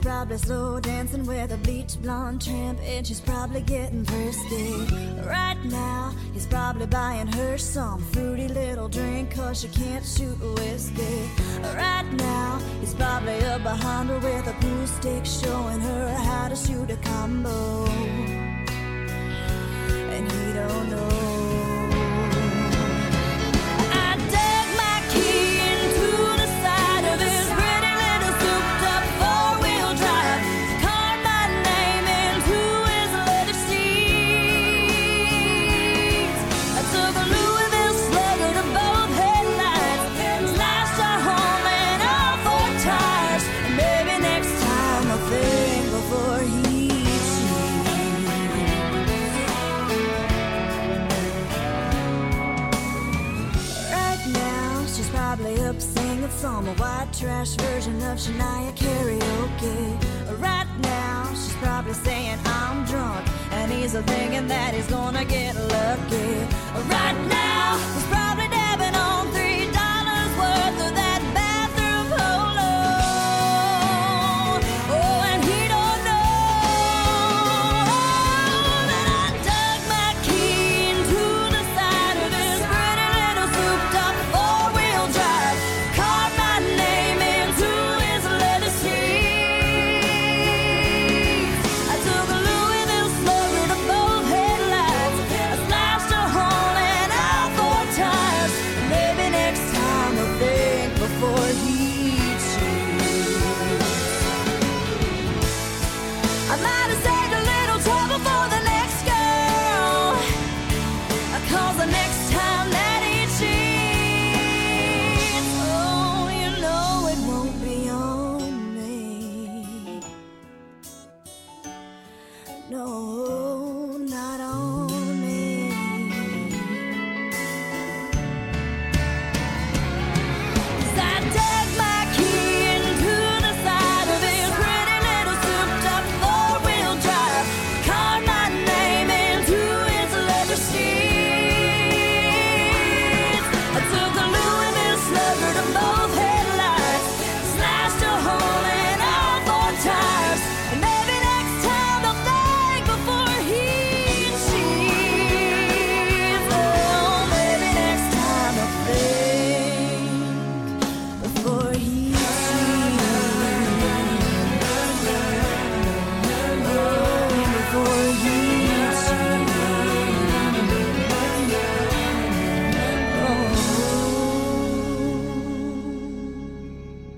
probably slow dancing with a bleach blonde tramp, and she's probably getting thirsty. Right now, he's probably buying her some fruity little drink, cause she can't shoot whiskey. Right now, he's probably up behind her with a pool stick, showing her how to shoot a combo. And he don't know. Some white trash version of Shania karaoke. Right now, she's probably saying I'm drunk, and he's thinking that he's gonna get lucky. Right now,